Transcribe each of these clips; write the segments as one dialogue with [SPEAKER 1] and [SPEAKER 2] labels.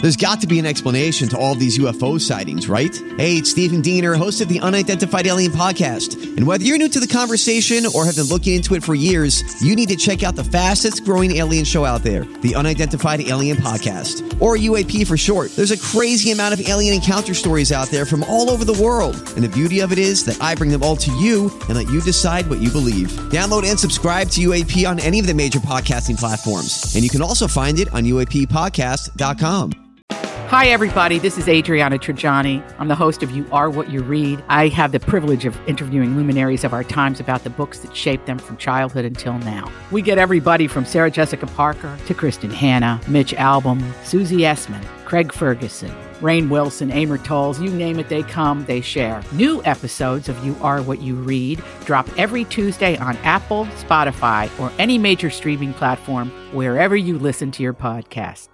[SPEAKER 1] There's got to be an explanation to all of these UFO sightings, right? Hey, it's Stephen Diener, host of the Unidentified Alien Podcast. And whether you're new to the conversation or have been looking into it for years, you need to check out the fastest growing alien show out there, the Unidentified Alien Podcast, or UAP for short. There's a crazy amount of alien encounter stories out there from all over the world. And the beauty of it is that I bring them all to you and let you decide what you believe. Download and subscribe to UAP on any of the major podcasting platforms. And you can also find it on UAPpodcast.com.
[SPEAKER 2] Hi, everybody. This is Adriana Trajani. I'm the host of You Are What You Read. I have the privilege of interviewing luminaries of our times about the books that shaped them from childhood until now. We get everybody from Sarah Jessica Parker to Kristen Hanna, Mitch Albom, Susie Essman, Craig Ferguson, Rainn Wilson, Amor Tolls, you name it, they come, they share. New episodes of You Are What You Read drop every Tuesday on Apple, Spotify, or any major streaming platform wherever you listen to your podcasts.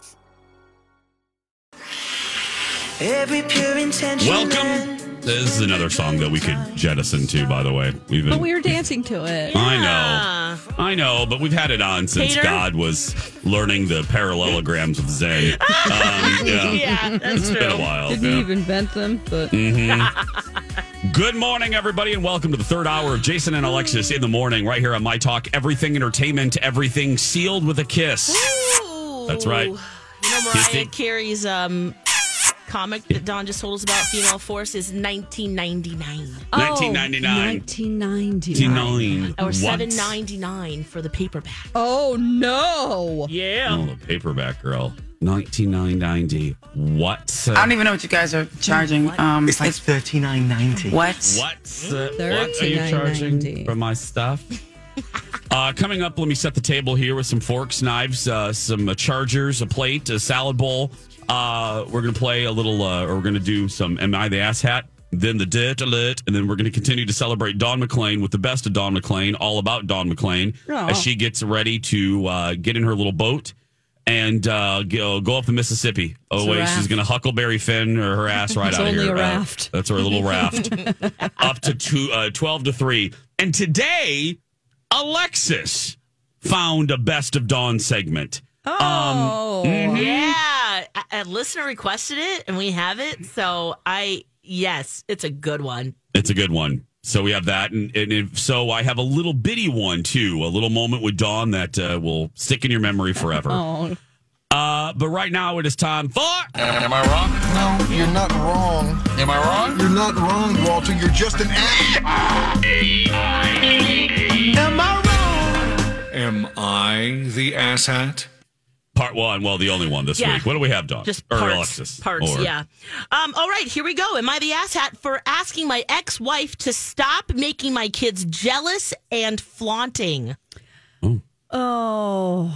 [SPEAKER 3] Every pure intention.
[SPEAKER 4] Welcome. This is another song that we could jettison to, by the way.
[SPEAKER 5] But we were dancing to it.
[SPEAKER 4] I know, but we've had it on since God was learning the parallelograms of Zen.
[SPEAKER 3] Yeah, that's
[SPEAKER 4] it's
[SPEAKER 3] true.
[SPEAKER 4] been a while.
[SPEAKER 5] Didn't even invent them, but...
[SPEAKER 4] Good morning, everybody, and welcome to the third hour of Jason and Alexis in the morning, right here on My Talk. Everything entertainment, everything sealed with a kiss.
[SPEAKER 3] Ooh.
[SPEAKER 4] That's right.
[SPEAKER 3] You know, Mariah Carey's comic that Don just told us about, Female Force, is 1999.
[SPEAKER 4] 1999.
[SPEAKER 3] Or $7.99 for the paperback.
[SPEAKER 5] Oh, no.
[SPEAKER 3] Yeah.
[SPEAKER 4] Oh, the paperback, girl. 1990. What?
[SPEAKER 6] I don't even know what you guys are charging.
[SPEAKER 7] It's like $39.90.
[SPEAKER 6] What?
[SPEAKER 4] What are you charging for my stuff? Coming up, let me set the table here with some forks, knives, some chargers, a plate, a salad bowl. We're going to play a little, or we're going to do some Am I the Ass Hat? Then the Dit Lit, and then we're going to continue to celebrate Dawn McClain with the best of Dawn McClain, all about Dawn McClain, as she gets ready to get in her little boat and go up the Mississippi. She's going to Huckleberry Finn her ass right out of here.
[SPEAKER 5] It's only a raft.
[SPEAKER 4] That's her little raft. Up to 12 to 3. And today, Alexis found a Best of Dawn segment.
[SPEAKER 3] Yeah. A listener requested it, and we have it. So, yes, it's a good one.
[SPEAKER 4] It's a good one. So we have that. So I have a little bitty one, too. A little moment with Dawn that will stick in your memory forever. But right now it is time for...
[SPEAKER 8] Am I wrong?
[SPEAKER 7] No, you're not wrong.
[SPEAKER 8] Am I wrong?
[SPEAKER 7] You're not wrong, Walter. You're just an ass.
[SPEAKER 3] Am I wrong?
[SPEAKER 8] Am I the asshat?
[SPEAKER 4] Part one. Well, the only one this week. What do we have, Dawn?
[SPEAKER 3] Just
[SPEAKER 4] or
[SPEAKER 3] parts.
[SPEAKER 4] Alexis?
[SPEAKER 3] Yeah. All right, here we go. Am I the asshat for asking my ex-wife to stop making my kids jealous and flaunting?
[SPEAKER 5] Oh.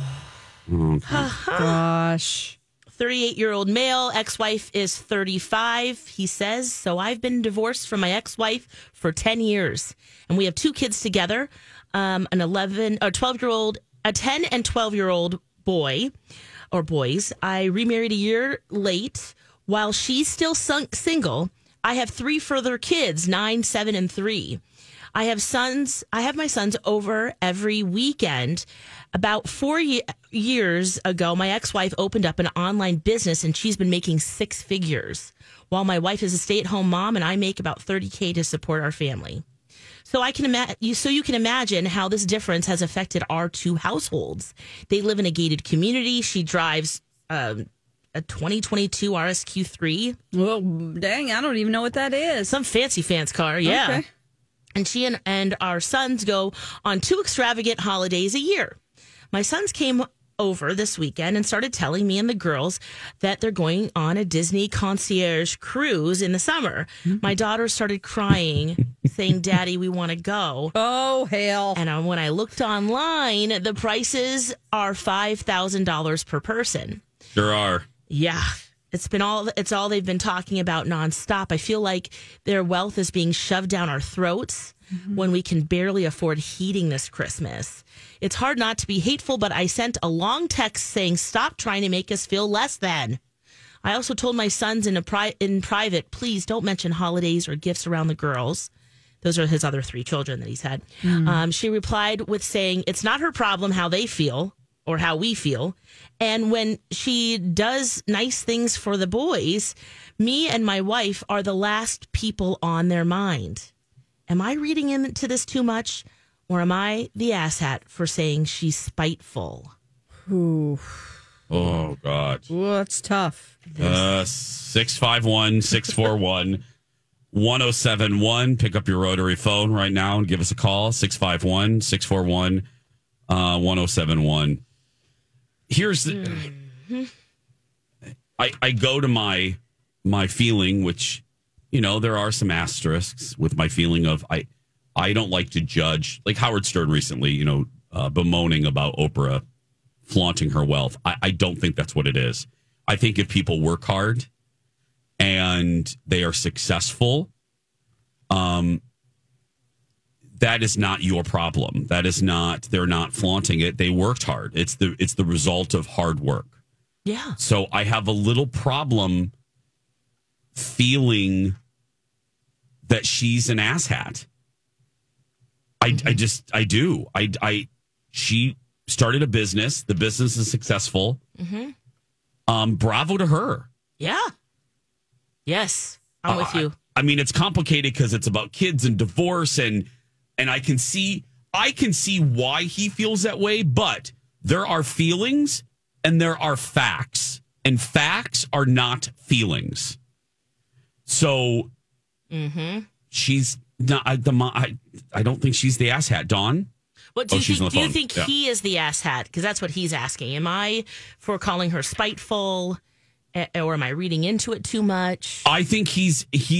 [SPEAKER 5] Gosh.
[SPEAKER 3] 38-year-old male, ex-wife is 35, he says. So I've been divorced from my ex-wife for 10 years. And we have two kids together, an 10 and 12-year-old boy or boys. I remarried a year late. While she's still single, I have three further kids, 9, 7, and 3. I have my sons over every weekend. About 4 years ago, my ex-wife opened up an online business, and she's been making 6 figures, while my wife is a stay-at-home mom, and I make about $30K to support our family. So you can imagine how this difference has affected our two households. They live in a gated community. She drives a 2022 RSQ3.
[SPEAKER 5] Well, dang, I don't even know what that is.
[SPEAKER 3] Some fancy car, yeah.
[SPEAKER 5] Okay.
[SPEAKER 3] And she and our sons go on 2 extravagant holidays a year. My sons came over this weekend and started telling me and the girls that they're going on a Disney concierge cruise in the summer. My daughter started crying, saying, "Daddy, we want to go."
[SPEAKER 5] Oh, hell.
[SPEAKER 3] And when I looked online, the prices are $5,000 per person.
[SPEAKER 4] There are.
[SPEAKER 3] Yeah. It's all they've been talking about nonstop. I feel like their wealth is being shoved down our throats when we can barely afford heating this Christmas. It's hard not to be hateful, but I sent a long text saying, "Stop trying to make us feel less than." I also told my sons in private, "Please don't mention holidays or gifts around the girls." Those are his other 3 children that he's had. She replied with saying, "It's not her problem how they feel. or how we feel. And when she does nice things for the boys, me and my wife are the last people on their mind. Am I reading into this too much, or am I the asshat for saying she's spiteful?
[SPEAKER 5] Ooh.
[SPEAKER 4] Oh, God.
[SPEAKER 5] Ooh, that's tough.
[SPEAKER 4] 651-641-1071. Pick up your rotary phone right now and give us a call. 651-641-1071. Here's the... I go to my feeling, which, there are some asterisks with my feeling of I don't like to judge. Like Howard Stern recently, bemoaning about Oprah flaunting her wealth. I don't think that's what it is. I think if people work hard and they are successful, that is not your problem. That is not, they're not flaunting it. They worked hard. It's the result of hard work.
[SPEAKER 3] Yeah.
[SPEAKER 4] So I have a little problem feeling that she's an asshat. I do. She started a business. The business is successful.
[SPEAKER 3] Mm-hmm.
[SPEAKER 4] Bravo to her.
[SPEAKER 3] Yeah. Yes, I'm with you.
[SPEAKER 4] I mean, it's complicated because it's about kids and divorce, and I can see why he feels that way. But there are feelings and there are facts, and facts are not feelings. So, she's not. I don't think she's the asshat. Dawn.
[SPEAKER 3] What do you think he is the asshat? Because that's what he's asking. Am I for calling her spiteful, or am I reading into it too much?
[SPEAKER 4] I think he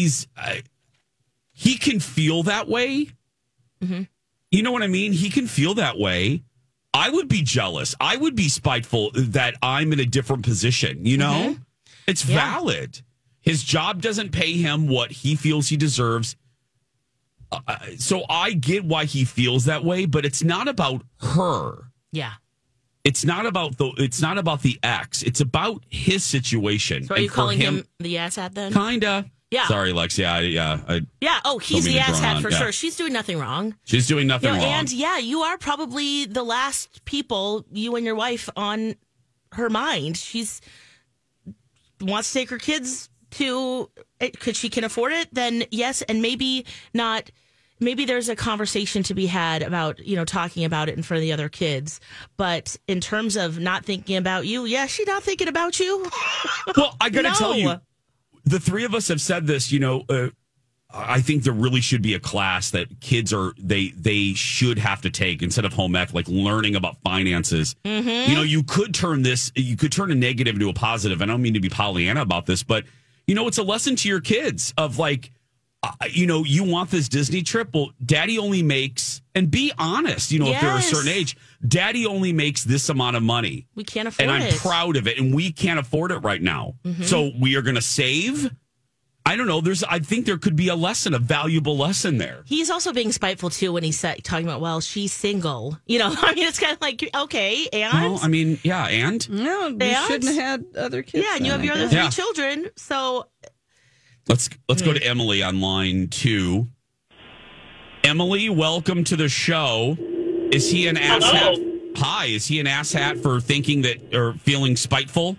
[SPEAKER 4] can feel that way.
[SPEAKER 3] Mm-hmm.
[SPEAKER 4] You know what I mean? He can feel that way. I would be jealous. I would be spiteful that I'm in a different position. It's valid. His job doesn't pay him what he feels he deserves. So I get why he feels that way, but it's not about her.
[SPEAKER 3] Yeah.
[SPEAKER 4] It's not about the ex. It's about his situation.
[SPEAKER 3] So are you calling him the asshat then?
[SPEAKER 4] Kinda.
[SPEAKER 3] Yeah.
[SPEAKER 4] Sorry, Lex. Yeah.
[SPEAKER 3] Oh, he's the asshat for sure. She's doing nothing wrong.
[SPEAKER 4] She's doing nothing wrong.
[SPEAKER 3] And you are probably the last people, you and your wife, on her mind. She's wants to take her kids to, because she can afford it, then yes, and maybe not. Maybe there's a conversation to be had about, talking about it in front of the other kids. But in terms of not thinking about you, she's not thinking about you.
[SPEAKER 4] Well, I got to tell you, the three of us have said this, I think there really should be a class that kids they should have to take instead of home ec, like learning about finances.
[SPEAKER 3] Mm-hmm.
[SPEAKER 4] You could turn a negative into a positive. I don't mean to be Pollyanna about this, but, it's a lesson to your kids of like, you want this Disney trip? Well, daddy only makes, and be honest, if they're a certain age, daddy only makes this amount of money.
[SPEAKER 3] We can't afford it.
[SPEAKER 4] And I'm proud of it, and we can't afford it right now.
[SPEAKER 3] Mm-hmm.
[SPEAKER 4] So we are going to save. I don't know. I think there could be a valuable lesson there.
[SPEAKER 3] He's also being spiteful too when he's talking about, well, she's single. It's kind of like, okay, and?
[SPEAKER 4] Well, I mean, yeah, and?
[SPEAKER 5] No, you shouldn't have had other kids.
[SPEAKER 3] Yeah, and you have your other 3 children, so...
[SPEAKER 4] Let's go to Emily on line 2. Emily, welcome to the show. Is he an asshat? Hi, is he an asshat for thinking that or feeling spiteful?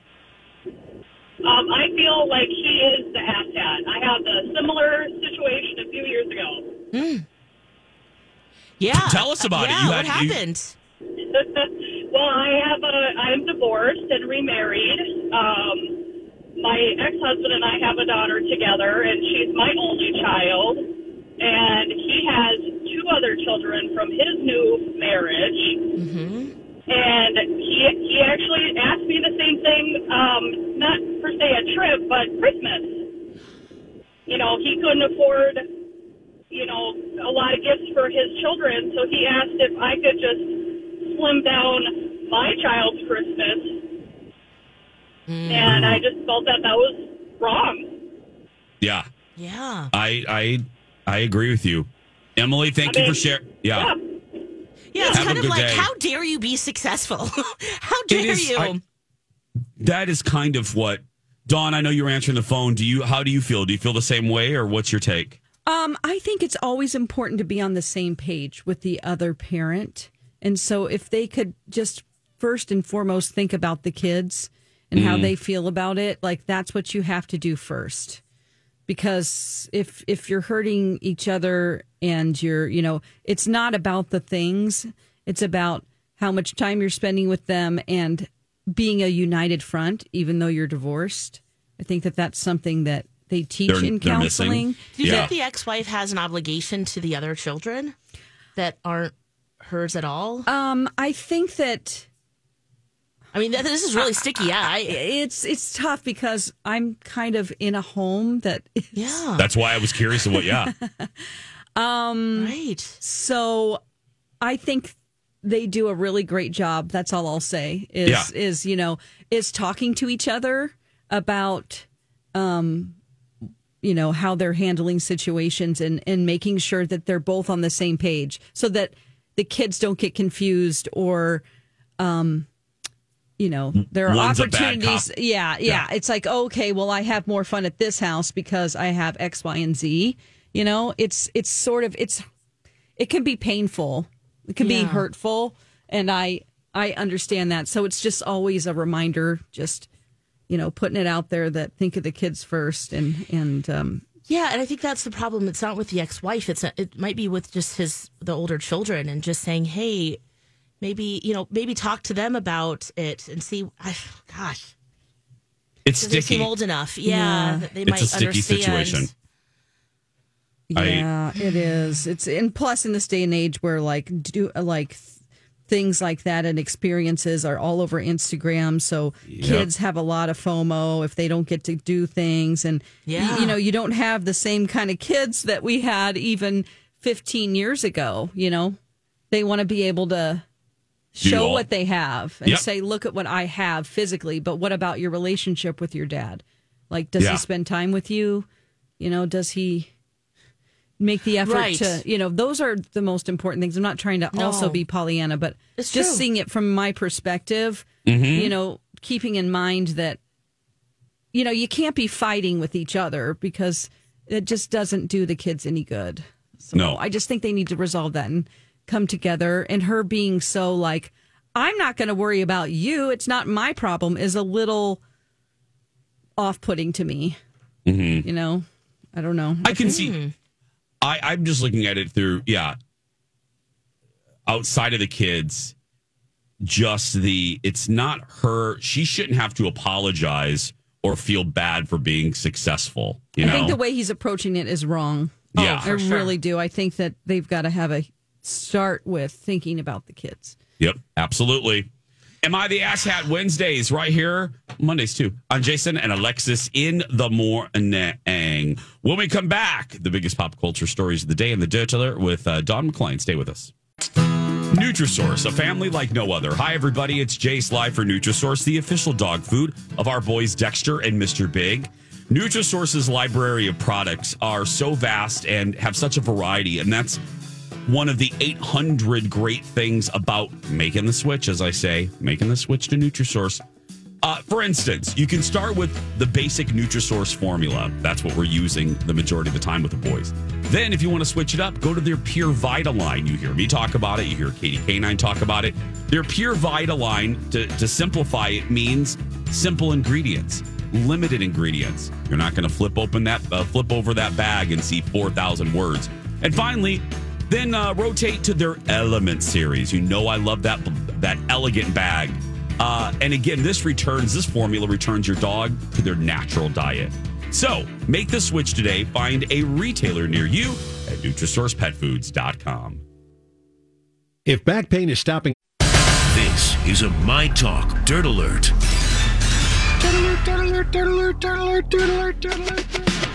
[SPEAKER 9] I feel like he is the asshat. I had a similar situation a few years ago.
[SPEAKER 3] Yeah,
[SPEAKER 4] tell us about it.
[SPEAKER 3] What happened?
[SPEAKER 9] Well, I'm divorced and remarried. My ex-husband and I have a daughter together, and she's my only child. And he has 2 other children from his new marriage.
[SPEAKER 3] Mm-hmm.
[SPEAKER 9] And he actually asked me the same thing, not per se a trip, but Christmas. He couldn't afford, a lot of gifts for his children, so he asked if I could just slim down my child's Christmas. And I just felt that was wrong.
[SPEAKER 4] Yeah.
[SPEAKER 3] Yeah.
[SPEAKER 4] I agree with you. Emily, thank you for sharing. Yeah.
[SPEAKER 3] Yeah, it's kind of like, how dare you be successful? How dare you?
[SPEAKER 4] That is kind of what, Dawn, I know you were answering the phone. How do you feel? Do you feel the same way, or what's your take?
[SPEAKER 5] I think it's always important to be on the same page with the other parent. And so if they could just first and foremost think about the kids and how they feel about it. Like, that's what you have to do first. Because if you're hurting each other and you're, it's not about the things. It's about how much time you're spending with them and being a united front, even though you're divorced. I think that's something that they teach in counseling.
[SPEAKER 3] Do you think the ex-wife has an obligation to the other children that aren't hers at all?
[SPEAKER 5] I think that...
[SPEAKER 3] I mean, this is really sticky. Yeah,
[SPEAKER 5] it's tough because I'm kind of in a home that is...
[SPEAKER 3] Yeah.
[SPEAKER 4] That's why I was curious of what,
[SPEAKER 3] right.
[SPEAKER 5] So I think they do a really great job. That's all I'll say is talking to each other about, how they're handling situations and making sure that they're both on the same page so that the kids don't get confused or, there are
[SPEAKER 4] One's
[SPEAKER 5] opportunities. Yeah. It's like, okay, well, I have more fun at this house because I have X, Y, and Z. It's sort of, it can be painful. It can be hurtful. And I understand that. So it's just always a reminder, just, putting it out there that think of the kids first and
[SPEAKER 3] yeah, and I think that's the problem. It's not with the ex-wife. It might be with just the older children and just saying, hey, maybe talk to them about it and see. Gosh,
[SPEAKER 4] it's sticky.
[SPEAKER 3] They seem old enough. Yeah, that they might
[SPEAKER 4] understand. It's a sticky situation.
[SPEAKER 5] Yeah, it is. And plus in this day and age where things like that and experiences are all over Instagram. So kids have a lot of FOMO if they don't get to do things. And, you don't have the same kind of kids that we had even 15 years ago. They want to be able to show what they have and say, look at what I have physically. But what about your relationship with your dad? Like, does he spend time with you? Does he make the effort to, those are the most important things. I'm not trying to also be Pollyanna, but
[SPEAKER 3] it's
[SPEAKER 5] just
[SPEAKER 3] true.
[SPEAKER 5] seeing it from my perspective, keeping in mind that, you can't be fighting with each other because it just doesn't do the kids any good. So
[SPEAKER 4] no.
[SPEAKER 5] I just think they need to resolve that and come together. And her being so like, I'm not going to worry about you. It's not my problem is a little off-putting to me.
[SPEAKER 4] Mm-hmm.
[SPEAKER 5] I don't know.
[SPEAKER 4] I can see... I'm just looking at it through, outside of the kids, it's not her. She shouldn't have to apologize or feel bad for being successful. I
[SPEAKER 5] think the way he's approaching it is wrong.
[SPEAKER 4] Yeah.
[SPEAKER 5] I really do. I think that they've got to have a start with thinking about the kids.
[SPEAKER 4] Yep, absolutely. Am I the Asshat Wednesdays right here? Mondays too. On Jason and Alexis in the morning. When we come back, the biggest pop culture stories of the day in the Dirt Alert with Don McClain. Stay with us. Nutrisource, a family like no other. Hi, everybody. It's Jace live for Nutrisource, the official dog food of our boys Dexter and Mr. Big. Nutrisource's library of products are so vast and have such a variety, and that's one of the 800 great things about making the switch, as I say, making the switch to Nutrisource. For instance, you can start with the basic Nutrisource formula. That's what we're using the majority of the time with the boys. Then, if you want to switch it up, go to their Pure Vita line. You hear me talk about it. You hear Katie K9 talk about it. Their Pure Vita line, to simplify it, means simple ingredients, limited ingredients. You're not going to flip over that bag and see 4,000 words. And finally, then rotate to their Element series. I love that elegant bag. And again, this formula returns your dog to their natural diet. So make the switch today. Find a retailer near you at NutrisourcePetFoods.com.
[SPEAKER 10] If back pain is stopping...
[SPEAKER 11] This is a My Talk Dirt Alert.
[SPEAKER 10] Dirt alert, dirt alert, dirt alert, dirt alert, dirt alert, dirt alert.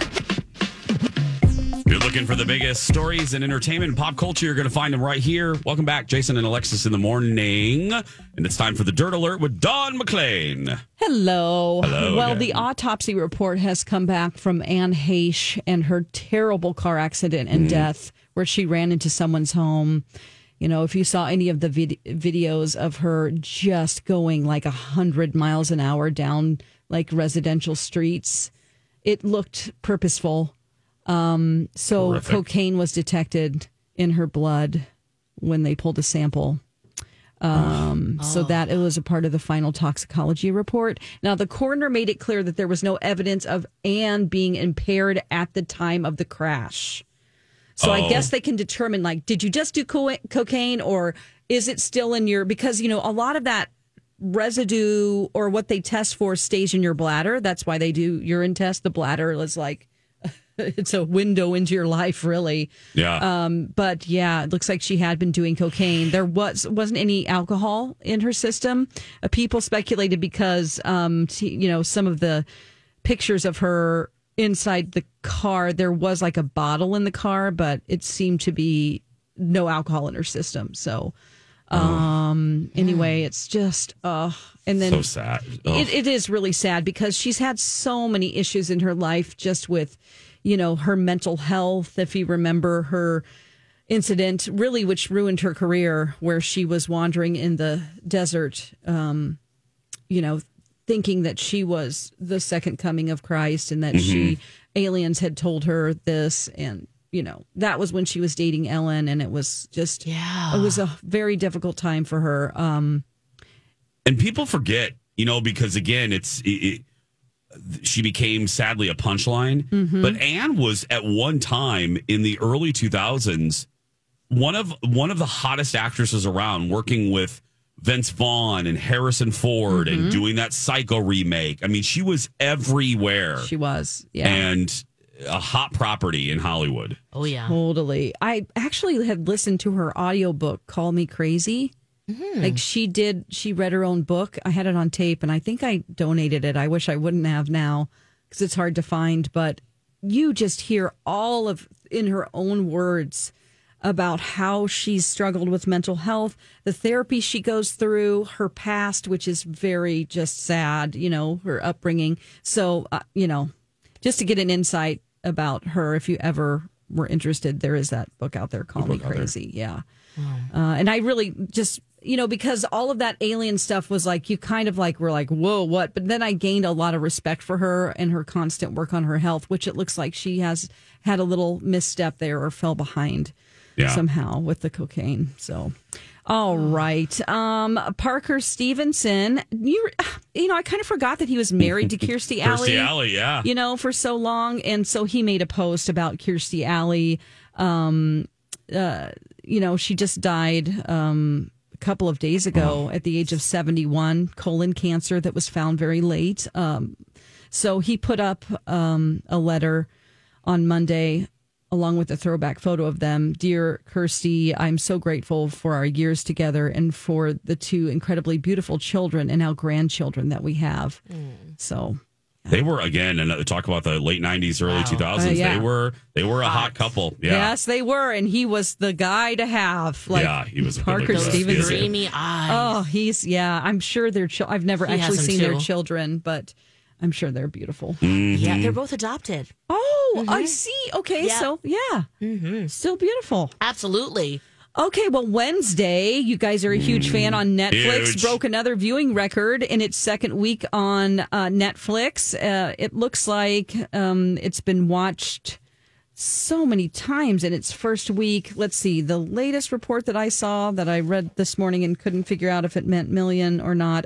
[SPEAKER 4] You're looking for the biggest stories in entertainment and pop culture. You're going to find them right here. Welcome back, Jason and Alexis in the morning. And it's time for the Dirt Alert with Don McClain.
[SPEAKER 5] Hello. Well,
[SPEAKER 4] again.
[SPEAKER 5] the autopsy report has come back from Anne Heche and her terrible car accident and death where she ran into someone's home. If you saw any of the videos of her just going like 100 miles an hour down like residential streets, it looked purposeful. So
[SPEAKER 4] Horrific.
[SPEAKER 5] cocaine was detected in her blood when they pulled a sample. So that it was a part of the final toxicology report. Now, the coroner made it clear that there was no evidence of Anne being impaired at the time of the crash. So I guess they can determine, like, did you just do cocaine or is it still in your, because, you know, a lot of that residue or what they test for stays in your bladder. That's why they do urine test. The bladder is like, it's a window into your life, really.
[SPEAKER 4] Yeah.
[SPEAKER 5] But yeah, it looks like she had been doing cocaine. There wasn't any alcohol in her system. People speculated because, you know, some of the pictures of her inside the car, there was like a bottle in the car, but it seemed to be no alcohol in her system. So, anyway, it's just, and then
[SPEAKER 4] so sad.
[SPEAKER 5] It is really sad because she's had so many issues in her life just with, you know, her mental health. If you remember her incident, really, which ruined her career, where she was wandering in the desert, you know, thinking that she was the second coming of Christ and that aliens had told her this. And, you know, that was when she was dating Ellen. And it was just, it was a very difficult time for her. And
[SPEAKER 4] people forget, you know, because again, she became sadly a punchline. But Anne was at one time in the early 2000s, one of the hottest actresses around, working with Vince Vaughn and Harrison Ford and doing that Psycho remake. I mean, she was everywhere.
[SPEAKER 5] She was, yeah.
[SPEAKER 4] And a hot property in Hollywood.
[SPEAKER 3] Oh, yeah.
[SPEAKER 5] Totally. I actually had listened to her audiobook, Call Me Crazy. Like she read her own book. I had it on tape and I think I donated it. I wish I wouldn't have now because it's hard to find. But you just hear all of, in her own words, about how she's struggled with mental health, the therapy she goes through, her past, which is very just sad, you know, her upbringing. So, you know, just to get an insight about her, if you ever were interested, there is that book out there, Call Me Crazy. Yeah. And I really just, you know, because all of that alien stuff was like, you kind of like, were like, whoa, what? But then I gained a lot of respect for her and her constant work on her health, which it looks like she has had a little misstep there or fell behind. Somehow with the cocaine. So, all right. Parker Stevenson, you know, I kind of forgot that he was married to Kirstie Alley.
[SPEAKER 4] Kirstie Alley, yeah.
[SPEAKER 5] You know, for so long. And so he made a post about Kirstie Alley. You know, she just died a couple of days ago at the age of 71, colon cancer that was found very late. So he put up a letter on Monday along with a throwback photo of them. Dear Kirstie, I'm so grateful for our years together and for the two incredibly beautiful children and now grandchildren that we have. So
[SPEAKER 4] they were, again, and talk about the late 90s, early 2000s. They were a hot couple. Yeah.
[SPEAKER 5] Yes, they were. And he was the guy to have. Like,
[SPEAKER 4] yeah, he was
[SPEAKER 5] Parker Stevenson.
[SPEAKER 3] Dreamy eyes.
[SPEAKER 5] Oh, I'm sure they're I've never actually seen their children, but I'm sure they're beautiful.
[SPEAKER 3] Yeah, they're both adopted.
[SPEAKER 5] Oh, I see. Okay, so yeah. Still beautiful.
[SPEAKER 3] Absolutely.
[SPEAKER 5] Okay, well, Wednesday, you guys are a huge fan on Netflix.
[SPEAKER 4] Huge.
[SPEAKER 5] Broke another viewing record in its second week on Netflix. It looks like it's been watched so many times in its first week. Let's see. The latest report that I saw that I read this morning and couldn't figure out if it meant million or not,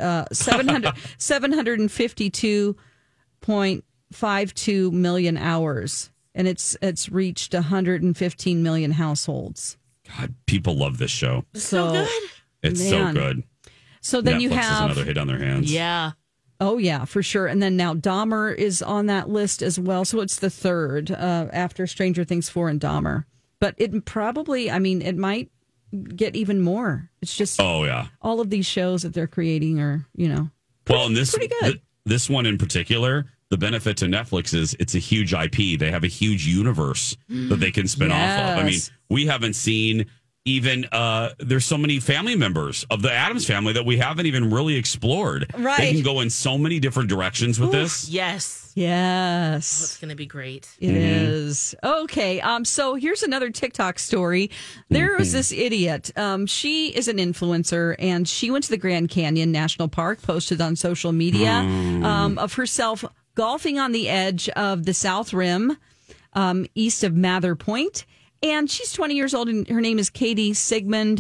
[SPEAKER 5] 752.52 million hours. And it's reached 115 million households.
[SPEAKER 4] God, people love this show.
[SPEAKER 3] So good.
[SPEAKER 4] It's so good.
[SPEAKER 5] So then
[SPEAKER 4] Netflix
[SPEAKER 5] you have
[SPEAKER 4] has another hit on their hands.
[SPEAKER 3] Yeah.
[SPEAKER 5] Oh, yeah, for sure. And then now Dahmer is on that list as well. So it's the third after Stranger Things 4 and Dahmer. But it probably, I mean, it might get even more. It's just all of these shows that they're creating are, you know, pretty good.
[SPEAKER 4] This one in particular, the benefit to Netflix is it's a huge IP. They have a huge universe that they can spin off of. I mean, we haven't seen even there's so many family members of the Addams family that we haven't even really explored.
[SPEAKER 5] Right.
[SPEAKER 4] They can go in so many different directions with this.
[SPEAKER 3] Yes.
[SPEAKER 5] Yes.
[SPEAKER 3] Oh, it's going to be great.
[SPEAKER 5] It is. Okay. So here's another TikTok story. There was this idiot. She is an influencer and she went to the Grand Canyon National Park, posted on social media of herself golfing on the edge of the South Rim, east of Mather Point. And she's 20 years old, and her name is Katie Sigmund.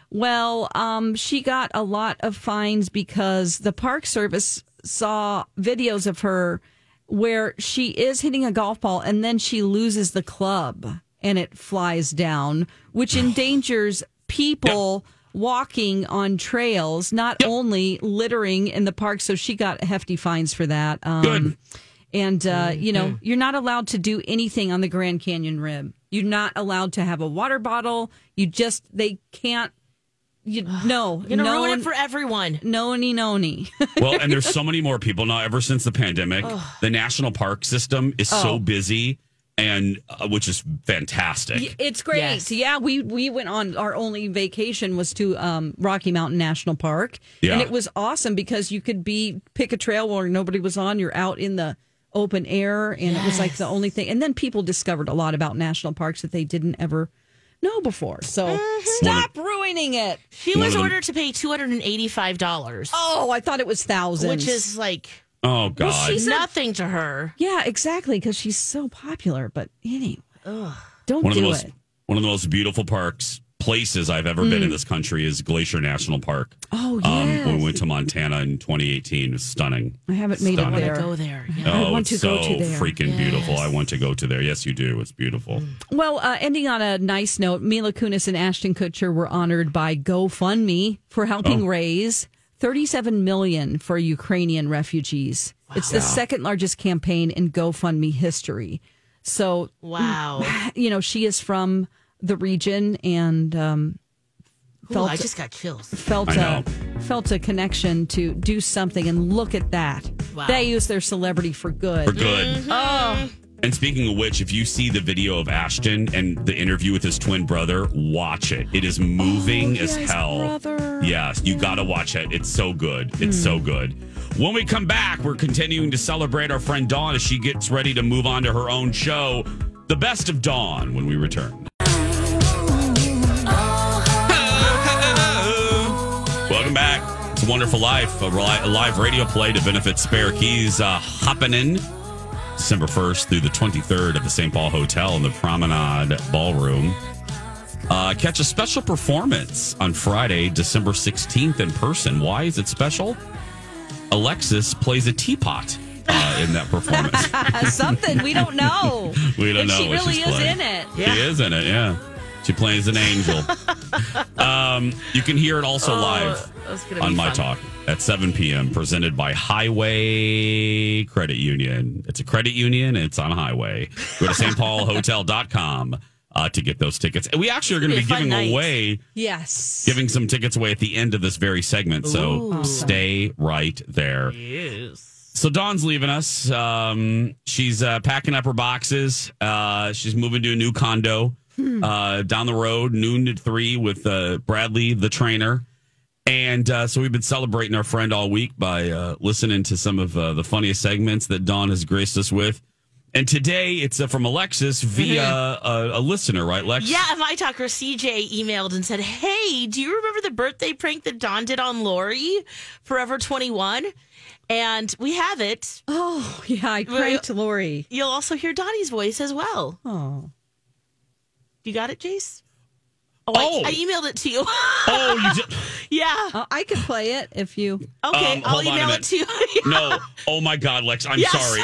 [SPEAKER 5] Well, she got a lot of fines because the Park Service saw videos of her where she is hitting a golf ball and then she loses the club and it flies down, which endangers people walking on trails, not only littering in the park. So she got hefty fines for that.
[SPEAKER 4] Good.
[SPEAKER 5] And, you're not allowed to do anything on the Grand Canyon Rim. You're not allowed to have a water bottle. They can't. You're going to
[SPEAKER 3] ruin it for everyone.
[SPEAKER 5] Noni.
[SPEAKER 4] Well, and there's so many more people now. Ever since the pandemic, the national park system is so busy, and which is fantastic.
[SPEAKER 5] It's great.
[SPEAKER 3] Yes.
[SPEAKER 5] Yeah, we went on our only vacation was to Rocky Mountain National Park, and it was awesome because you could pick a trail where nobody was on. You're out in the open air, and it was like the only thing. And then people discovered a lot about national parks that they didn't ever know before. So stop ruining it.
[SPEAKER 3] She was ordered to pay $285.
[SPEAKER 5] Oh, I thought it was thousands.
[SPEAKER 3] Which is like,
[SPEAKER 4] oh God,
[SPEAKER 3] she's nothing to her.
[SPEAKER 5] Yeah, exactly, because she's so popular. But anyway, don't
[SPEAKER 4] one
[SPEAKER 5] do
[SPEAKER 4] of the most beautiful places I've ever been in this country is Glacier National Park.
[SPEAKER 5] Oh, yes.
[SPEAKER 4] When we went to Montana in 2018. It was stunning.
[SPEAKER 5] I haven't made it there.
[SPEAKER 3] Go there. Yeah.
[SPEAKER 5] I want
[SPEAKER 4] it's
[SPEAKER 5] to go to there.
[SPEAKER 4] Freaking beautiful. I want to go to there. Yes, you do. It's beautiful.
[SPEAKER 5] Well, ending on a nice note, Mila Kunis and Ashton Kutcher were honored by GoFundMe for helping raise $37 million for Ukrainian refugees. Wow. It's the second largest campaign in GoFundMe history. So, she is from the region and
[SPEAKER 3] I just got chills.
[SPEAKER 5] Felt a connection to do something, and look at that.
[SPEAKER 3] Wow.
[SPEAKER 5] They use their celebrity for good.
[SPEAKER 4] For good.
[SPEAKER 3] Mm-hmm.
[SPEAKER 5] Oh.
[SPEAKER 4] And speaking of which, if you see the video of Ashton and the interview with his twin brother, watch it. It is moving as hell.
[SPEAKER 5] Brother.
[SPEAKER 4] Yes, you got to watch it. It's so good. It's so good. When we come back, we're continuing to celebrate our friend Dawn as she gets ready to move on to her own show, The Best of Dawn, when we return. Welcome back. It's a Wonderful Life, a live radio play to benefit Spare Keys happening December 1st through the 23rd at the St. Paul Hotel in the Promenade Ballroom. Catch a special performance on Friday, December 16th in person. Why is it special? Alexis plays a teapot in that performance.
[SPEAKER 5] Something we don't know.
[SPEAKER 4] We don't
[SPEAKER 5] and
[SPEAKER 4] know.
[SPEAKER 5] She
[SPEAKER 4] what
[SPEAKER 5] really
[SPEAKER 4] she's
[SPEAKER 5] is
[SPEAKER 4] playing.
[SPEAKER 5] in it.
[SPEAKER 4] Yeah. She is in it, yeah. She plays an angel. You can hear it also live on My Talk at 7 p.m. presented by Highway Credit Union. It's a credit union. It's on a highway. Go to stpaulhotel.com to get those tickets. And we actually are going to be giving away.
[SPEAKER 5] Yes.
[SPEAKER 4] Giving some tickets away at the end of this very segment. So stay right there.
[SPEAKER 3] Yes.
[SPEAKER 4] So Dawn's leaving us. She's packing up her boxes. She's moving to a new condo. Down the road, noon to 3 with Bradley, the trainer. And so we've been celebrating our friend all week by listening to some of the funniest segments that Dawn has graced us with. And today it's from Alexis via a listener, right, Lex?
[SPEAKER 3] Yeah, My Talker CJ emailed and said, hey, do you remember the birthday prank that Dawn did on Lori, Forever 21? And we have it.
[SPEAKER 5] Oh, yeah, I pranked Lori.
[SPEAKER 3] You'll also hear Donnie's voice as well.
[SPEAKER 5] Oh.
[SPEAKER 3] You got it, Jace? I emailed it to you.
[SPEAKER 4] Oh, you did?
[SPEAKER 3] Yeah.
[SPEAKER 5] I could play it if you...
[SPEAKER 3] Okay, I'll email it to you.
[SPEAKER 4] No. Oh, my God, Lex. I'm sorry.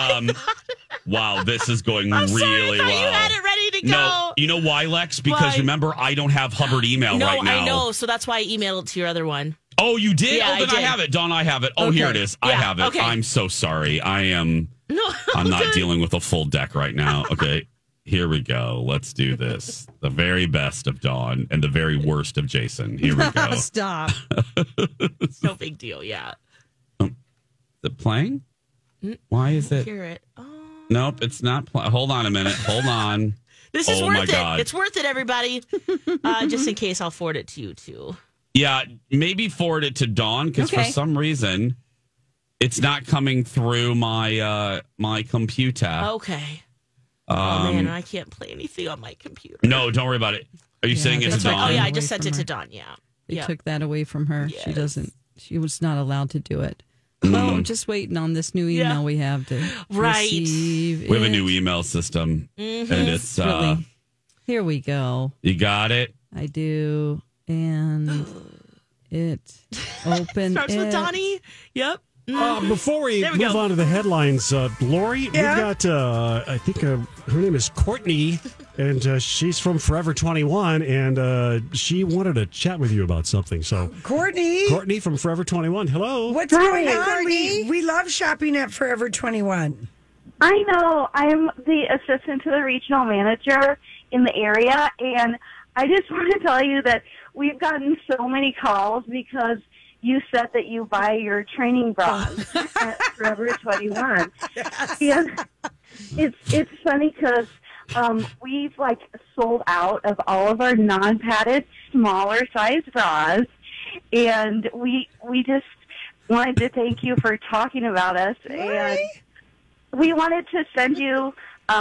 [SPEAKER 4] Wow, this is going
[SPEAKER 3] I'm
[SPEAKER 4] really
[SPEAKER 3] sorry, I thought
[SPEAKER 4] well.
[SPEAKER 3] you had it ready to go.
[SPEAKER 4] No, you know why, Lex? Because remember, I don't have Hubbard email right now.
[SPEAKER 3] I know, so that's why I emailed it to your other one.
[SPEAKER 4] Oh, you did?
[SPEAKER 3] Yeah,
[SPEAKER 4] then I have it. Dawn, I have it. Oh, here it is. I have it.
[SPEAKER 3] Okay.
[SPEAKER 4] I'm so sorry. I'm not dealing with a full deck right now. Okay. Here we go. Let's do this. The very best of Dawn and the very worst of Jason. Here we go.
[SPEAKER 5] Stop.
[SPEAKER 3] No big deal. Yeah.
[SPEAKER 4] Is it playing? Why is it?
[SPEAKER 3] Hear it. Oh.
[SPEAKER 4] Nope, it's not playing. Hold on a minute. Hold on.
[SPEAKER 3] This is worth it. God. It's worth it, everybody. Just in case, I'll forward it to you, too.
[SPEAKER 4] Yeah, maybe forward it to Dawn because for some reason it's not coming through my my computer.
[SPEAKER 3] Okay. Oh, man, I can't play anything on my computer.
[SPEAKER 4] No, don't worry about it. Are you saying it to Dawn?
[SPEAKER 3] Oh, yeah, I just sent it to Dawn,
[SPEAKER 5] They took that away from her.
[SPEAKER 3] Yes.
[SPEAKER 5] She was not allowed to do it. Well, I'm just waiting on this new email we have to receive.
[SPEAKER 4] We have a new email system. And it's...
[SPEAKER 5] really, here we go.
[SPEAKER 4] You got it?
[SPEAKER 5] I do. and it opened.
[SPEAKER 3] Starts with Donnie. Yep.
[SPEAKER 12] Before we move on to the headlines, Lori, we've got, I think her name is Courtney, and she's from Forever 21, and she wanted to chat with you about something. So, Courtney from Forever 21, hello.
[SPEAKER 13] What's going on? We love shopping at Forever 21.
[SPEAKER 14] I know. I'm the assistant to the regional manager in the area, and I just want to tell you that we've gotten so many calls because you said that you buy your training bras at Forever 21.
[SPEAKER 13] Yes.
[SPEAKER 14] And it's funny because we've sold out of all of our non-padded smaller size bras, and we just wanted to thank you for talking about us.
[SPEAKER 13] Really?
[SPEAKER 14] And we wanted to send you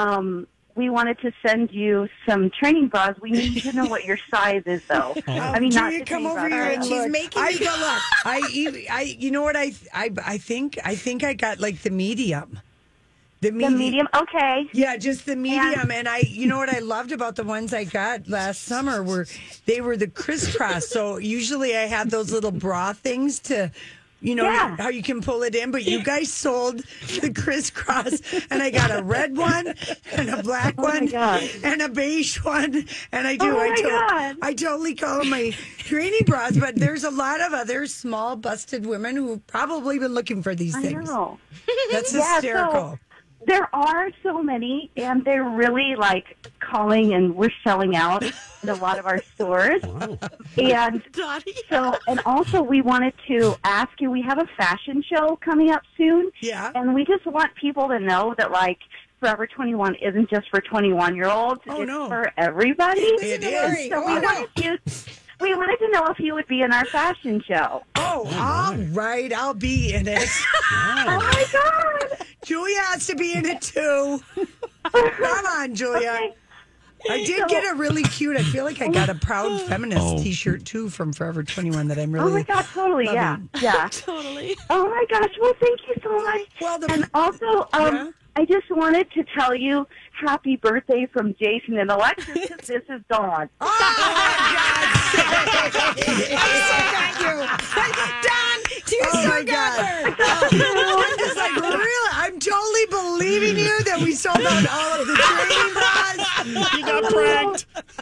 [SPEAKER 14] some training bras. We need to know what your size is, though. I mean, not to
[SPEAKER 13] come
[SPEAKER 14] think
[SPEAKER 13] over
[SPEAKER 14] about
[SPEAKER 13] here
[SPEAKER 14] that.
[SPEAKER 13] and
[SPEAKER 15] She's making me go look.
[SPEAKER 13] I you know what I think I got the medium.
[SPEAKER 14] The medium, okay.
[SPEAKER 13] Yeah, just the medium. And you know what I loved about the ones I got last summer were they were the crisscross. So usually I had those little bra things to. How you can pull it in, but you guys sold the crisscross, and I got a red one, and a black one, and a beige one, and I totally call them my training bras, but there's a lot of other small, busted women who've probably been looking for these things.
[SPEAKER 14] I know.
[SPEAKER 13] That's hysterical.
[SPEAKER 14] So there are so many, and they're really calling, and we're selling out in a lot of our stores.
[SPEAKER 12] Wow.
[SPEAKER 14] And and also we wanted to ask you, we have a fashion show coming up soon.
[SPEAKER 13] Yeah.
[SPEAKER 14] And we just want people to know that Forever 21 isn't just for 21-year-olds. It's for everybody.
[SPEAKER 13] It is.
[SPEAKER 14] So we wanted to know if you would be in our fashion show.
[SPEAKER 13] Oh, all right. I'll be in it.
[SPEAKER 14] Oh, my God.
[SPEAKER 13] Julia has to be in it, too. Come on, Julia.
[SPEAKER 14] Okay.
[SPEAKER 13] I did get a really cute, I feel like I got a Proud Feminist t-shirt, too, from Forever 21 that I'm really
[SPEAKER 14] Oh, my God, totally,
[SPEAKER 13] loving.
[SPEAKER 14] yeah.
[SPEAKER 3] Totally.
[SPEAKER 14] Oh, my gosh. Well, thank you so much.
[SPEAKER 13] Well,
[SPEAKER 14] and also, I just wanted to tell you happy birthday from Jason and Alexis, because this is Dawn.
[SPEAKER 13] Oh, my God.
[SPEAKER 15] I still got you. Dawn, do you still got her?
[SPEAKER 13] It's really, I'm totally believing you that we sold out all of the training bras.
[SPEAKER 12] You got pranked.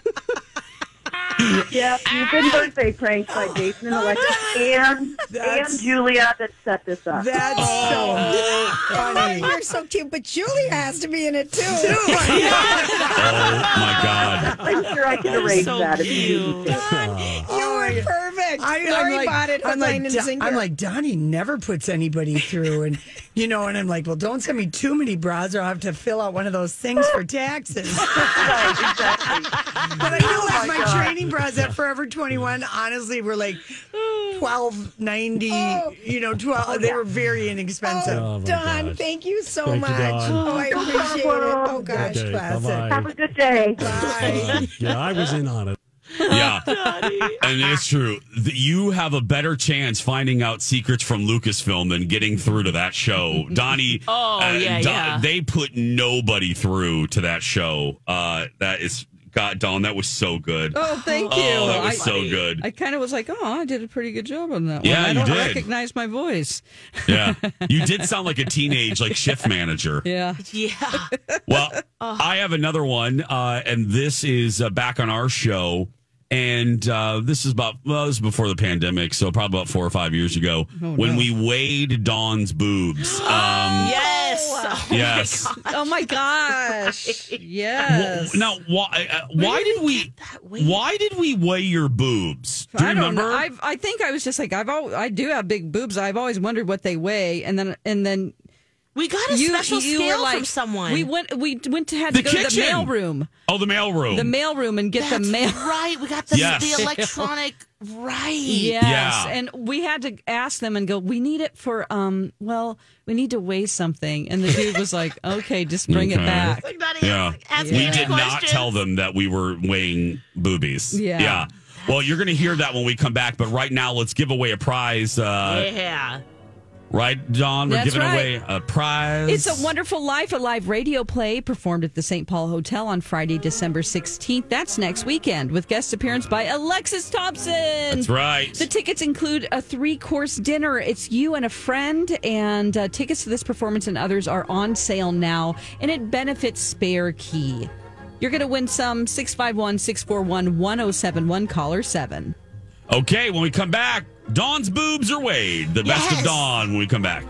[SPEAKER 14] Yeah, you've been birthday pranked by Jason and Alexis and Julia that set this up.
[SPEAKER 13] That's so funny.
[SPEAKER 15] You're so cute, but Julia has to be in it, too.
[SPEAKER 4] Oh, my God.
[SPEAKER 14] I'm sure I can arrange that if you need to.
[SPEAKER 15] You were perfect. Lori bought it.
[SPEAKER 13] I'm like, Donnie never puts anybody through. And, and I'm like, well, don't send me too many bras or I'll have to fill out one of those things for taxes.
[SPEAKER 14] Right, exactly.
[SPEAKER 13] But I feel my training bras at Forever 21, honestly, were $12.90. 12. They were very inexpensive.
[SPEAKER 15] Oh, Dawn, thank you so
[SPEAKER 12] Thank you,
[SPEAKER 15] much.
[SPEAKER 12] Dawn.
[SPEAKER 15] I appreciate it. Oh, gosh.
[SPEAKER 12] Okay,
[SPEAKER 13] classic.
[SPEAKER 12] bye-bye.
[SPEAKER 14] Have a good day.
[SPEAKER 13] Bye.
[SPEAKER 12] Yeah, I was in on it.
[SPEAKER 4] Yeah, and it's true. You have a better chance finding out secrets from Lucasfilm than getting through to that show. Donnie, they put nobody through to that show. That is... God, Dawn, that was so good.
[SPEAKER 5] Oh, thank you.
[SPEAKER 4] Oh, that was so good.
[SPEAKER 5] I kind of was like, I did a pretty good job on that one.
[SPEAKER 4] Yeah,
[SPEAKER 5] I don't
[SPEAKER 4] you did.
[SPEAKER 5] recognize my voice.
[SPEAKER 4] Yeah. You did sound like a teenage, shift manager.
[SPEAKER 5] Yeah.
[SPEAKER 3] Yeah.
[SPEAKER 4] Well, I have another one, and this is back on our show. And this is before the pandemic, so probably about 4 or 5 years ago, when we weighed Dawn's boobs.
[SPEAKER 3] Yes.
[SPEAKER 4] Yes.
[SPEAKER 5] Oh my gosh. Yes.
[SPEAKER 4] Now, why did we weigh your boobs? Do you remember?
[SPEAKER 5] I think I was just like, I do have big boobs. I've always wondered what they weigh, and then
[SPEAKER 3] we got a special scale from someone.
[SPEAKER 5] We had to go to the mail room.
[SPEAKER 4] Oh, the mail room.
[SPEAKER 5] The mail room and get the mail.
[SPEAKER 3] Right. We got the electronic. Right.
[SPEAKER 5] Yes.
[SPEAKER 4] Yeah.
[SPEAKER 5] And we had to ask them and go, we need it for, we need to weigh something. And the dude was like, okay, just bring it back.
[SPEAKER 4] Yeah. We did not tell them that we were weighing boobies.
[SPEAKER 5] Yeah.
[SPEAKER 4] Well, you're going to hear that when we come back. But right now, let's give away a prize.
[SPEAKER 3] Yeah.
[SPEAKER 4] Right, Dawn? We're
[SPEAKER 5] That's
[SPEAKER 4] giving
[SPEAKER 5] right.
[SPEAKER 4] away a prize.
[SPEAKER 5] It's a Wonderful Life, a live radio play performed at the St. Paul Hotel on Friday, December 16th. That's next weekend with guest appearance by Alexis Thompson.
[SPEAKER 4] That's right.
[SPEAKER 5] The tickets include a 3-course dinner. It's you and a friend, and tickets to this performance and others are on sale now, and it benefits Spare Key. You're going to win some. 651-641-1071, caller 7.
[SPEAKER 4] Okay, when we come back, Dawn's boobs are weighed. The best of Dawn when we come back.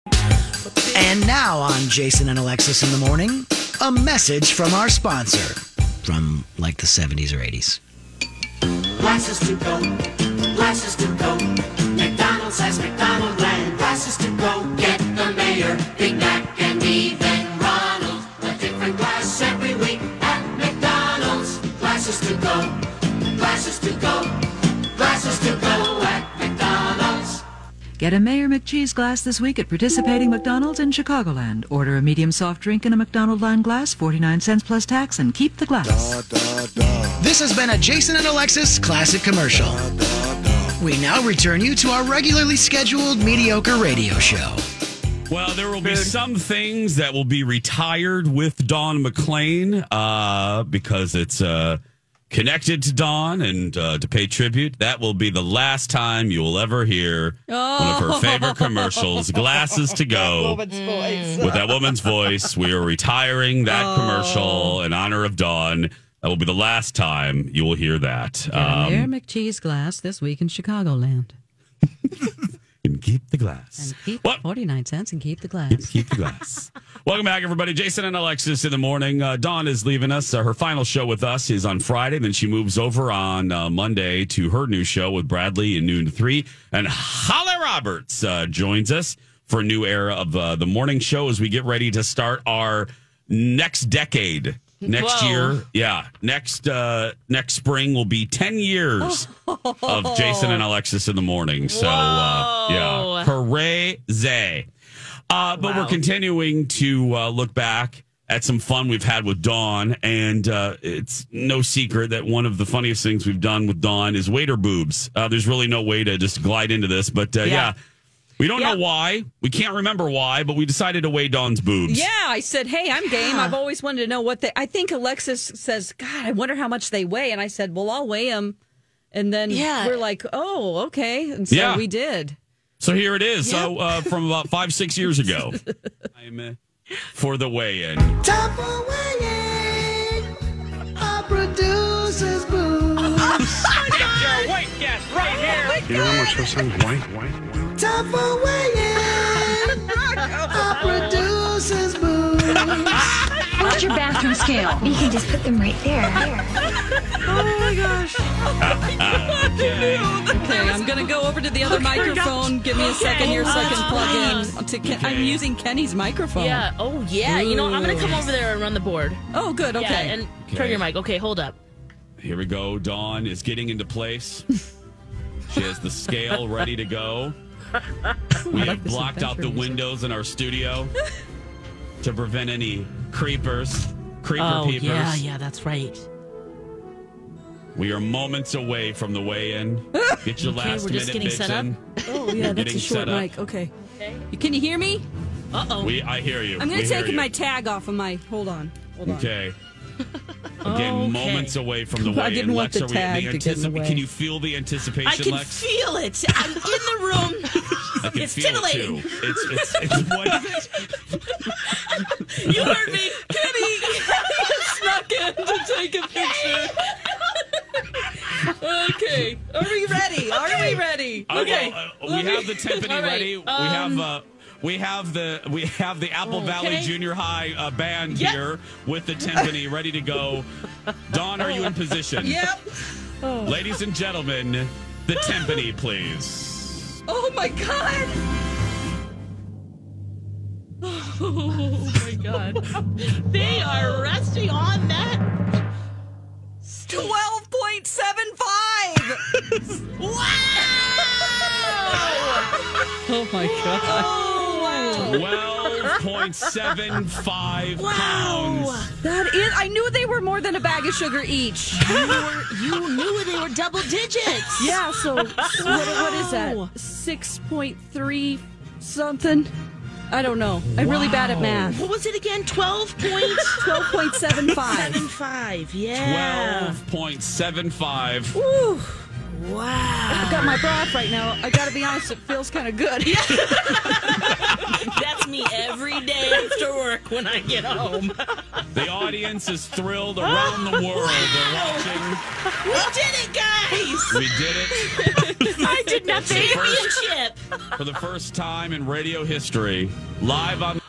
[SPEAKER 16] And now on Jason and Alexis in the Morning, a message from our sponsor from like the 70s or 80s.
[SPEAKER 10] Glasses to go, glasses to go. McDonald's has McDonald Land. Glasses to go, get the mayor, Big Mac, and even Ronald. A different glass every week at McDonald's. Glasses to go, glasses to go, glasses to go at McDonald's.
[SPEAKER 17] Get a Mayor McCheese glass this week at participating McDonald's in Chicagoland. Order a medium soft drink in a McDonald line glass, 49 cents plus tax, and keep the glass.
[SPEAKER 16] This has been a Jason and Alexis classic commercial. We now return you to our regularly scheduled mediocre radio show.
[SPEAKER 4] Well, there will be some things that will be retired with Dawn McClain because it's connected to Dawn and to pay tribute. That will be the last time you will ever hear one of her favorite commercials, Glasses to Go. With that woman's voice, we are retiring that commercial in honor of Dawn. That will be the last time you will hear that.
[SPEAKER 5] Mayor McCheese glass this week in Chicagoland.
[SPEAKER 4] And keep the glass.
[SPEAKER 5] And keep 49 cents and keep the glass.
[SPEAKER 4] Keep the glass. Welcome back, everybody. Jason and Alexis in the morning. Dawn is leaving us. Her final show with us is on Friday. Then she moves over on Monday to her new show with Bradley in noon to 3. And Holly Roberts joins us for a new era of the morning show as we get ready to start our next decade. Next year, next spring will be 10 years of Jason and Alexis in the morning. So, hooray, zay. But we're continuing to look back at some fun we've had with Dawn, and it's no secret that one of the funniest things we've done with Dawn is waiter boobs. There's really no way to just glide into this, but we don't know why. We can't remember why, but we decided to weigh Dawn's boobs.
[SPEAKER 5] Yeah, I said, hey, I'm game. I've always wanted to know what I think Alexis says, God, I wonder how much they weigh. And I said, well, I'll weigh them. And then we're like, oh, okay. And so we did.
[SPEAKER 4] So here it is. Yep. So from about 5-6 years ago, I'm for the weigh-in.
[SPEAKER 10] Time for weighing. Our producer's boobs.
[SPEAKER 18] Get your weight guess right here.
[SPEAKER 7] You know how much those things weigh?
[SPEAKER 10] Time for weighing. Our producer's boobs.
[SPEAKER 19] What's your bathroom scale? You can just put them right there.
[SPEAKER 5] Oh my gosh. Okay, I'm going to go over to the other microphone. Give me a second here so I can plug in. I'm using Kenny's microphone.
[SPEAKER 3] Yeah. Oh, yeah. You know, I'm going to come over there and run the board.
[SPEAKER 5] Oh, good. Okay.
[SPEAKER 3] Yeah, and turn your mic. Okay, hold up.
[SPEAKER 4] Here we go. Dawn is getting into place. She has the scale ready to go. We have blocked out the windows in our studio to prevent any creeper peepers.
[SPEAKER 3] Yeah, that's right.
[SPEAKER 4] We are moments away from the weigh-in. Get your last
[SPEAKER 3] we're just
[SPEAKER 4] minute bits
[SPEAKER 3] set up.
[SPEAKER 4] in.
[SPEAKER 5] Oh, yeah, that's a short mic. Okay. Can you hear me?
[SPEAKER 3] Uh-oh.
[SPEAKER 4] I hear you.
[SPEAKER 5] I'm going to take my tag off of my... Hold on.
[SPEAKER 4] Okay. Again, moments away from the weigh-in.
[SPEAKER 5] I didn't want
[SPEAKER 4] Lex,
[SPEAKER 5] the tag to get in the way.
[SPEAKER 4] Can you feel the anticipation,
[SPEAKER 3] I can
[SPEAKER 4] Lex?
[SPEAKER 3] feel it. I'm in the room.
[SPEAKER 4] I can
[SPEAKER 3] It's
[SPEAKER 4] feel
[SPEAKER 3] titillating.
[SPEAKER 4] it, too. It's what is it?
[SPEAKER 3] You heard me.
[SPEAKER 5] Kenny snuck in to take a picture. Okay. Are we ready? Okay.
[SPEAKER 4] We have the timpani ready. We have the Apple Valley Junior High band here with the timpani ready to go. Dawn, are you in position?
[SPEAKER 5] Yep.
[SPEAKER 4] Ladies and gentlemen, the timpani, please.
[SPEAKER 5] Oh my God.
[SPEAKER 3] Oh my God. They are resting on that.
[SPEAKER 5] 12.75.
[SPEAKER 3] Wow.
[SPEAKER 5] Oh my God.
[SPEAKER 3] Oh, wow.
[SPEAKER 4] 12.75 pounds.
[SPEAKER 5] That is, I knew they were more than a bag of sugar each.
[SPEAKER 3] You knew they were double digits.
[SPEAKER 5] Yeah, so what is that? 6.3 something. I don't know. I'm really bad at math.
[SPEAKER 3] What was it again? 12.75.
[SPEAKER 5] 12.75.
[SPEAKER 3] Yeah.
[SPEAKER 4] 12.75.
[SPEAKER 5] Woo.
[SPEAKER 3] Wow.
[SPEAKER 5] I've got my bra off right now. I got to be honest, it feels kind of good.
[SPEAKER 3] That's me every day after work when I get home.
[SPEAKER 4] The audience is thrilled around the world. They're watching.
[SPEAKER 3] We did it, guys.
[SPEAKER 4] We did it.
[SPEAKER 3] I did not championship.
[SPEAKER 4] For the first time in radio history. Live on.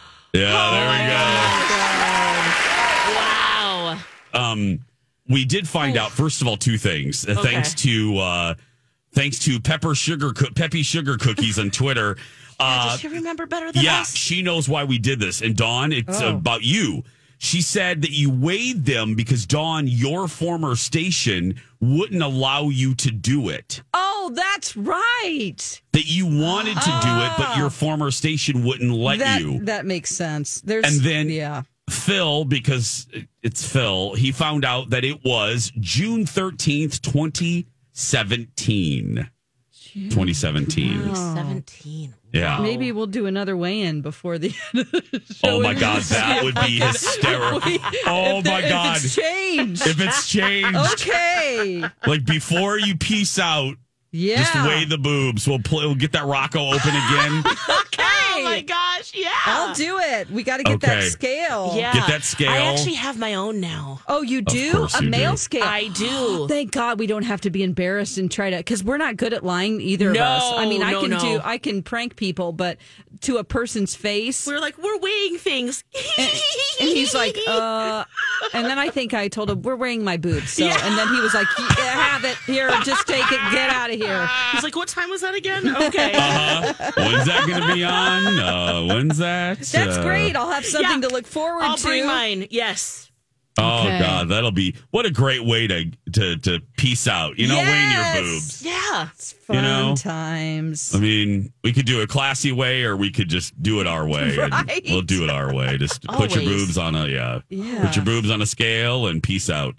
[SPEAKER 4] Yeah, there we go.
[SPEAKER 3] Wow.
[SPEAKER 4] We did find out, first of all, two things. Thanks to Peppy Sugar Cookies on Twitter.
[SPEAKER 3] Does she remember better than us?
[SPEAKER 4] She knows why we did this. And Dawn, it's about you. She said that you weighed them because, Dawn, your former station wouldn't allow you to do it.
[SPEAKER 5] Oh, that's right.
[SPEAKER 4] That you wanted to do it, but your former station wouldn't let you.
[SPEAKER 5] That makes sense.
[SPEAKER 4] Phil, because it's Phil, he found out that it was June 13th, 2017. 2017.
[SPEAKER 3] 2017.
[SPEAKER 4] Yeah.
[SPEAKER 5] Maybe we'll do another weigh-in before the end of the show.
[SPEAKER 4] Oh, my God. That would be hysterical. Oh, my God.
[SPEAKER 5] If it's changed.
[SPEAKER 4] If it's changed.
[SPEAKER 5] Okay.
[SPEAKER 4] Like, before you peace out,
[SPEAKER 5] just
[SPEAKER 4] weigh the boobs. We'll get that Rocco open again.
[SPEAKER 3] Okay. Oh, my gosh. Yeah.
[SPEAKER 5] I'll do it. We got to get that scale.
[SPEAKER 3] Yeah.
[SPEAKER 4] Get that scale.
[SPEAKER 3] I actually have my own now.
[SPEAKER 5] Oh, you do? A male scale?
[SPEAKER 3] I do.
[SPEAKER 5] Oh, thank God we don't have to be embarrassed and try to, because we're not good at lying, either of us. I mean, I can prank people, but to a person's face.
[SPEAKER 3] We're like, we're weighing things.
[SPEAKER 5] And he's like, and then I think I told him, we're weighing my boobs. So, and then he was like, have it here, just take it, get out of here.
[SPEAKER 3] He's like, what time was that again? Okay.
[SPEAKER 4] When's that going to be on? When's that?
[SPEAKER 5] That's great. I'll have something to look forward to.
[SPEAKER 3] I'll bring mine. Yes.
[SPEAKER 4] Oh, God, that'll be, what a great way to peace out, weighing your boobs.
[SPEAKER 3] Yeah.
[SPEAKER 5] It's fun times.
[SPEAKER 4] I mean, we could do a classy way or we could just do it our way.
[SPEAKER 5] Right.
[SPEAKER 4] We'll do it our way. Just put your boobs on put your boobs on a scale and peace out.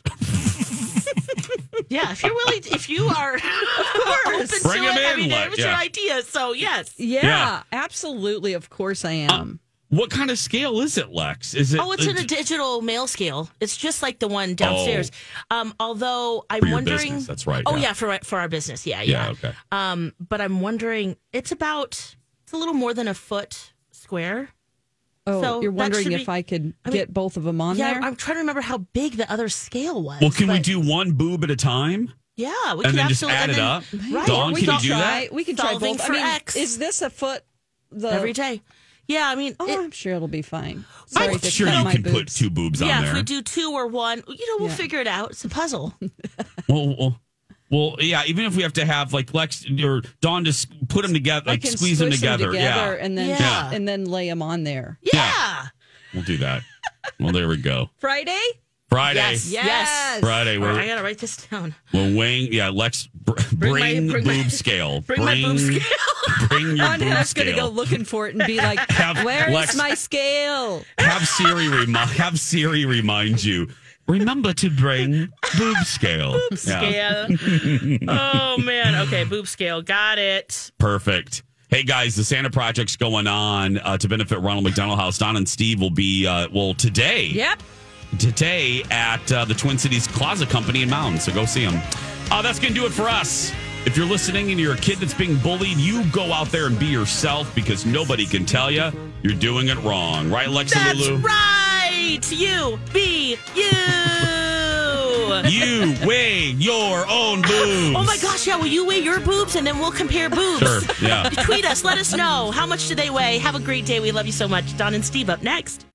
[SPEAKER 3] Yeah, if you are, of course,
[SPEAKER 4] bring them in.
[SPEAKER 3] I mean, it was your idea, so yes.
[SPEAKER 5] Yeah, absolutely. Of course I am.
[SPEAKER 4] What kind of scale is it, Lex? Is it?
[SPEAKER 3] Oh, it's in a digital mail scale. It's just like the one downstairs. Although I'm wondering,
[SPEAKER 4] business, that's right.
[SPEAKER 3] Oh yeah, for our business. Yeah.
[SPEAKER 4] Okay.
[SPEAKER 3] But I'm wondering, it's a little more than a foot square.
[SPEAKER 5] Oh,
[SPEAKER 3] so
[SPEAKER 5] you're wondering if I could get both of them on there?
[SPEAKER 3] Yeah, I'm trying to remember how big the other scale was.
[SPEAKER 4] Well, can we do one boob at a time?
[SPEAKER 3] Yeah, we
[SPEAKER 4] and
[SPEAKER 3] can
[SPEAKER 4] then just add it up.
[SPEAKER 3] Right.
[SPEAKER 4] Dawn, can you do that?
[SPEAKER 5] We can try
[SPEAKER 3] Solving
[SPEAKER 5] both.
[SPEAKER 3] for X.
[SPEAKER 5] Is this a foot?
[SPEAKER 3] Every day. Yeah, I mean,
[SPEAKER 5] I'm sure it'll be fine.
[SPEAKER 4] I'm sure you can put two boobs on there.
[SPEAKER 3] Yeah, if we do two or one, we'll figure it out. It's a puzzle.
[SPEAKER 4] Well, yeah. Even if we have to have like Lex or Dawn just put them together, like squeeze them together,
[SPEAKER 5] and then lay them on there.
[SPEAKER 3] Yeah.
[SPEAKER 4] We'll do that. Well, there we go.
[SPEAKER 5] Friday.
[SPEAKER 3] Yes.
[SPEAKER 4] Friday.
[SPEAKER 3] I gotta write this down.
[SPEAKER 4] Well, Wayne, Lex, bring the boob scale.
[SPEAKER 3] Bring my boob scale.
[SPEAKER 4] Bring your boob
[SPEAKER 5] I'm
[SPEAKER 4] scale.
[SPEAKER 5] gonna go looking for it and be like, "Where's my scale?"
[SPEAKER 4] Have Siri remind you. Remember to bring boob scale.
[SPEAKER 3] Boob scale. Oh man. Okay, boob scale. Got it.
[SPEAKER 4] Perfect. Hey guys, the Santa Project's going on to benefit Ronald McDonald House. Don and Steve will be today.
[SPEAKER 5] Yep.
[SPEAKER 4] Today at the Twin Cities Closet Company in Mountain. So go see them. That's going to do it for us. If you're listening and you're a kid that's being bullied, you go out there and be yourself because nobody can tell you you're doing it wrong. Right, Lexa Lulu?
[SPEAKER 3] That's right. You be you.
[SPEAKER 4] You weigh your own boobs.
[SPEAKER 3] Oh my gosh, yeah. Will you weigh your boobs and then we'll compare boobs?
[SPEAKER 4] Sure, yeah.
[SPEAKER 3] Tweet us. Let us know. How much do they weigh? Have a great day. We love you so much. Don and Steve up next.